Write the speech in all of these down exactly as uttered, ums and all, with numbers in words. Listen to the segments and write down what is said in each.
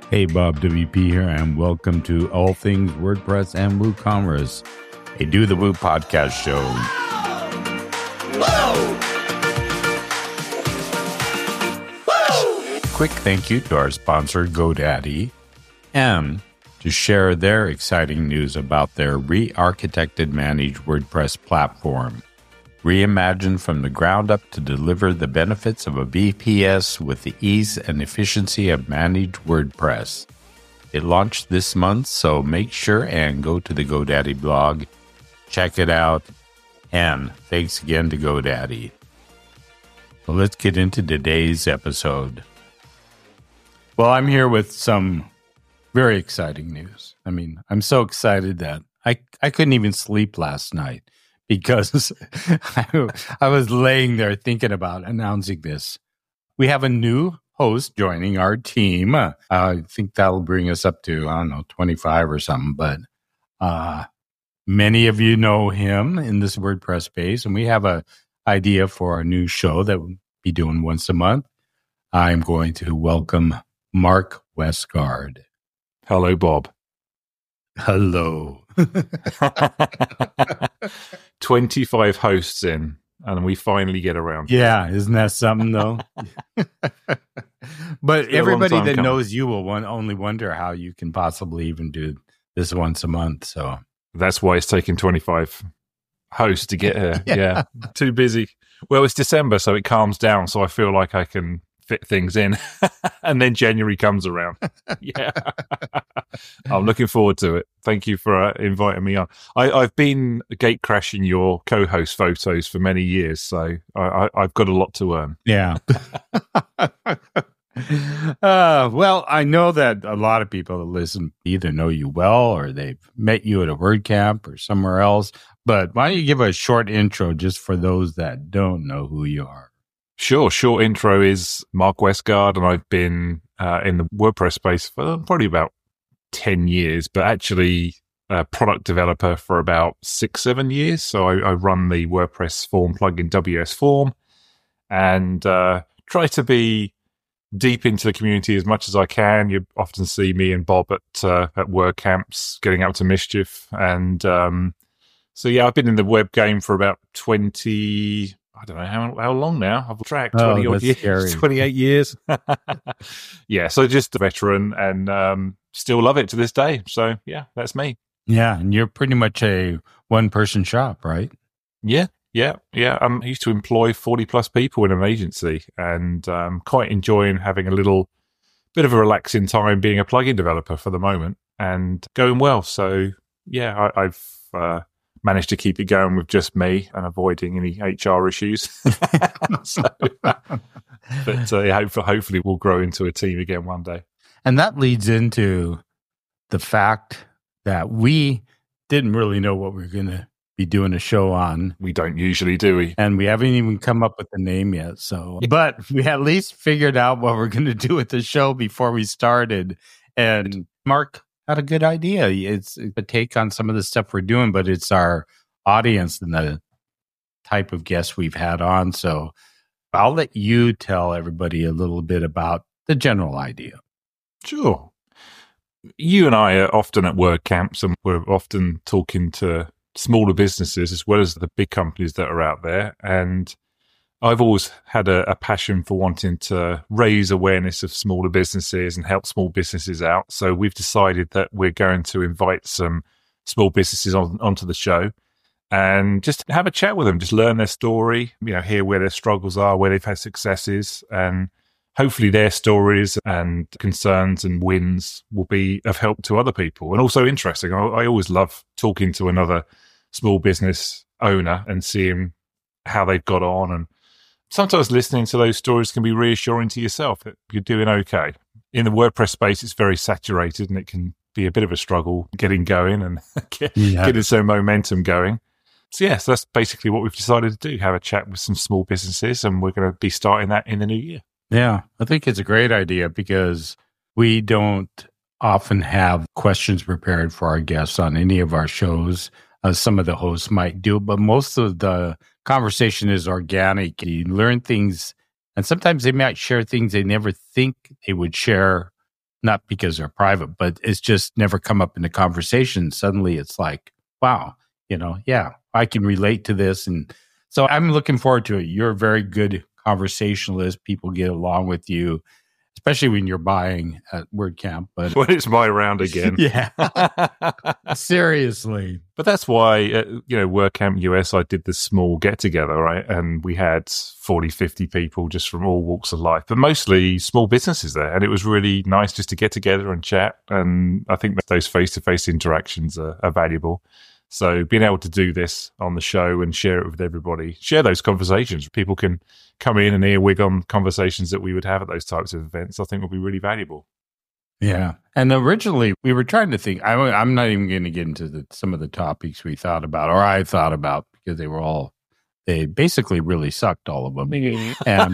Hey, Bob W P here, and welcome to All Things WordPress and WooCommerce, a Do the Woo podcast show. Quick thank you to our sponsor, GoDaddy, and to share their exciting news about their re-architected managed WordPress platform, reimagined from the ground up to deliver the benefits of a V P S with the ease and efficiency of managed WordPress. It launched this month, so make sure and go to the GoDaddy blog, check it out, and thanks again to GoDaddy. So let's get into today's episode. Well, I'm here with some very exciting news. I mean, I'm so excited that I, I couldn't even sleep last night because I, I was laying there thinking about announcing this. We have a new host joining our team. Uh, I think that'll bring us up to, I don't know, twenty-five or something. But uh, many of you know him in this WordPress space, and we have an idea for a new show that we'll be doing once a month. I'm going to welcome Mark Westgard. Hello, Bob. Hello. twenty-five hosts in, and we finally get around. Yeah, isn't that something, though? But everybody that coming. knows you will one, only wonder how you can possibly even do this once a month. So That's why it's taken twenty-five hosts to get here. Yeah. yeah. Too busy. Well, it's December, so it calms down, so I feel like I can fit things in. And then January comes around. Yeah. I'm looking forward to it. Thank you for uh, inviting me on. I, I've been gate crashing your co-host photos for many years, so I, I, I've got a lot to earn. yeah. uh, well, I know that a lot of people that listen either know you well or they've met you at a WordCamp or somewhere else. But why don't you give a short intro just for those that don't know who you are? Sure. Short intro is Mark Westgard, and I've been uh, in the WordPress space for probably about ten years, but actually a product developer for about six, seven years. So I, I run the WordPress form plugin W S Form and uh, try to be deep into the community as much as I can. You often see me and Bob at uh, at WordCamps getting up to mischief. And um, so, yeah, I've been in the web game for about twenty... I don't know how how long now. I've tracked twenty Oh, odd that's years, scary. twenty-eight years. Yeah, so just a veteran, and um, still love it to this day. So yeah, that's me. Yeah, and you're pretty much a one-person shop, right? Yeah, yeah, yeah. Um, I used to employ forty plus people in an agency, and um, quite enjoying having a little bit of a relaxing time being a plugin developer for the moment, and going well. So yeah, I, I've. Uh, managed to keep it going with just me and avoiding any H R issues. so, but uh, yeah, hopefully, hopefully we'll grow into a team again one day. And that leads into the fact that we didn't really know what we were going to be doing a show on. We don't usually, do we? And we haven't even come up with the name yet. So, but we at least figured out what we're going to do with the show before we started. And Mark had a good idea. It's a take on some of the stuff we're doing, but it's our audience and the type of guests we've had on. So I'll let you tell everybody a little bit about the general idea. Sure. You and I are often at WordCamps, and we're often talking to smaller businesses as well as the big companies that are out there. And I've always had a, a passion for wanting to raise awareness of smaller businesses and help small businesses out. So we've decided that we're going to invite some small businesses on, onto the show and just have a chat with them, just learn their story, you know, hear where their struggles are, where they've had successes, and hopefully their stories and concerns and wins will be of help to other people and also interesting. I, I always love talking to another small business owner and seeing how they've got on, and sometimes listening to those stories can be reassuring to yourself that you're doing okay. In the WordPress space, it's very saturated and it can be a bit of a struggle getting going and get, Yeah. getting some momentum going. So, yes, that's basically what we've decided to do, have a chat with some small businesses, and we're going to be starting that in the new year. Yeah, I think it's a great idea because we don't often have questions prepared for our guests on any of our shows. Uh, some of the hosts might do, but most of the conversation is organic. You learn things, and sometimes they might share things they never think they would share not because they're private, but it's just never come up in the conversation. Suddenly it's like, wow, you know, yeah, I can relate to this. And so I'm looking forward to it. You're a very good conversationalist. People get along with you, especially when you're buying at WordCamp. But when it's my round again. Yeah. Seriously. But that's why, uh, you know, WordCamp U S, I did this small get-together, right? And we had forty, fifty people just from all walks of life, but mostly small businesses there. And it was really nice just to get together and chat. And I think that those face-to-face interactions are, are valuable. So being able to do this on the show and share it with everybody, share those conversations. People can come in and earwig on conversations that we would have at those types of events, I think will be really valuable. Yeah. And originally we were trying to think, I, I'm not even going to get into the, some of the topics we thought about, or I thought about, because they were all, they basically really sucked, all of them. and,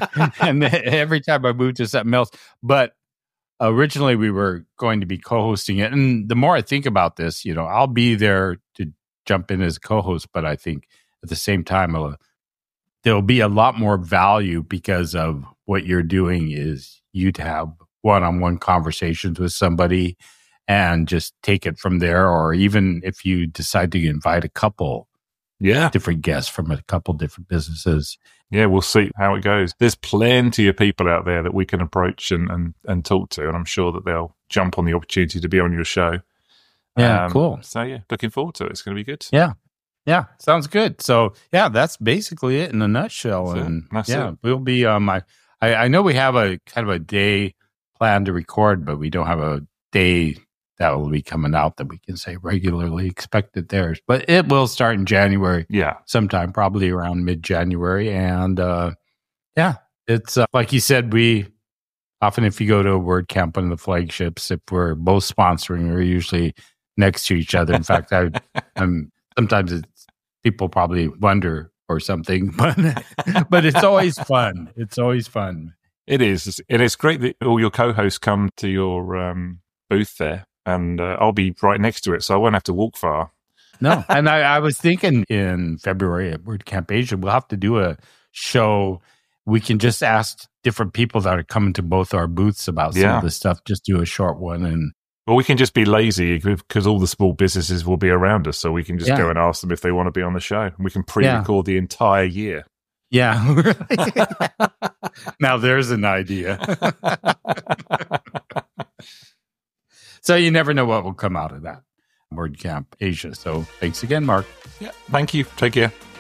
and every time I moved to something else. But originally we were going to be co-hosting it. And the more I think about this, you know, I'll be there to jump in as a co-host, but I think at the same time, uh, there'll be a lot more value because of what you're doing is you to have one-on-one conversations with somebody and just take it from there. Or even if you decide to invite a couple yeah, different guests from a couple different businesses. Yeah, we'll see how it goes. There's plenty of people out there that we can approach and, and, and talk to, and I'm sure that they'll jump on the opportunity to be on your show. Yeah, um, cool. So, yeah, looking forward to it. It's going to be good. Yeah. Yeah, sounds good. So, yeah, that's basically it in a nutshell. That's and That's yeah, it. we'll be um I, I I know we have a kind of a day plan to record, but we don't have a day that will be coming out that we can say regularly expected there. But it will start in January. Yeah. Sometime probably around mid-January. And uh, yeah, it's uh, like you said, we often, if you go to a WordCamp, one of the flagships, if we're both sponsoring, we're usually next to each other. In fact, I, I'm sometimes it's, people probably wonder or something, but but it's always fun. It's always fun. It is. And it's great that all your co-hosts come to your um, booth there, and uh, I'll be right next to it, so I won't have to walk far. No, and I, I was thinking in February at WordCamp Asia, we'll have to do a show. We can just ask different people that are coming to both our booths about some Yeah. of this stuff. Just do a short one. And Well, we can just be lazy because all the small businesses will be around us, so we can just Yeah. go and ask them if they want to be on the show. And we can pre-record the entire year. yeah, now there's an idea. So you never know what will come out of that WordCamp Asia. So thanks again, Mark. Yeah. Thank you. Take care.